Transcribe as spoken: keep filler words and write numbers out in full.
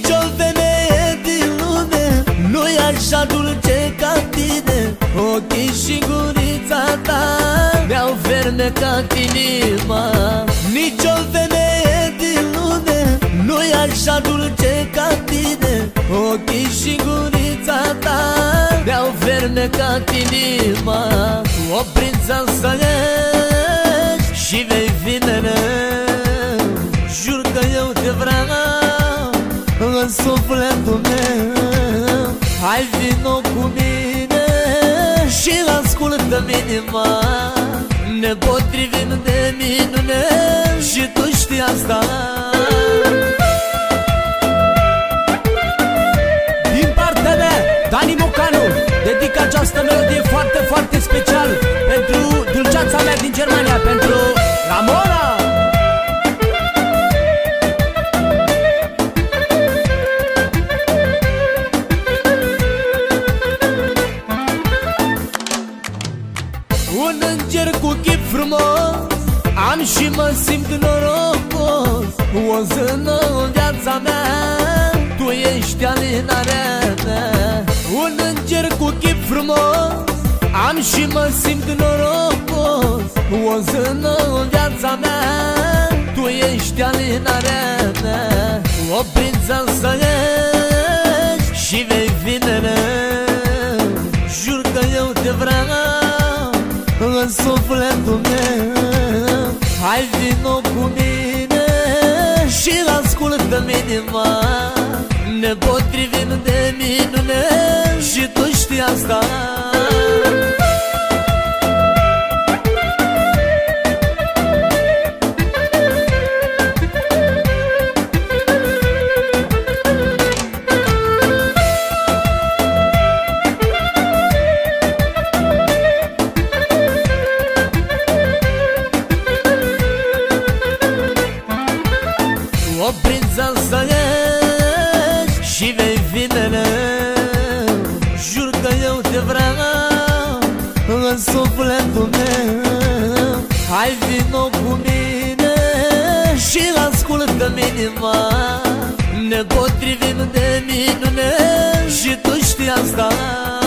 Nici o femeie din lume nu-i așa dulce ca tine. Ochii și gurița ta mi-au fermecat inima. Nici o femeie din lume nu-i așa dulce ca tine. Ochii și gurița ta mi-au fermecat inima. O prințesă ești și vei fi mereu. Jur că eu te vreau în sufletul meu. Hai vino cu mine și ascultă-mi inima. Ne potrivim de minune și tu știi asta. Din partea mea, Dani Mocanu, dedic această melodie foarte, foarte special pentru dulceața mea din Germania, pentru Ramona. Un înger cu chip frumos am și mă simt norocos. O zână în viața mea, tu ești alinarea mea. Un înger cu chip frumos am și mă simt norocos. O zână în viața mea, tu ești alinarea mea. O prințesă ești și vei fi mereu. Jur că eu te vreau în sufletul meu. Hai vino cu mine și ascultă-mi inima. Ne potrivim de minune și tu știi asta. O prințesă ești și vei fi mereu. Jur că eu te vreau în sufletul meu. Hai vino cu mine și ascultă-mi inima. Ne potrivim de minune și tu știi asta.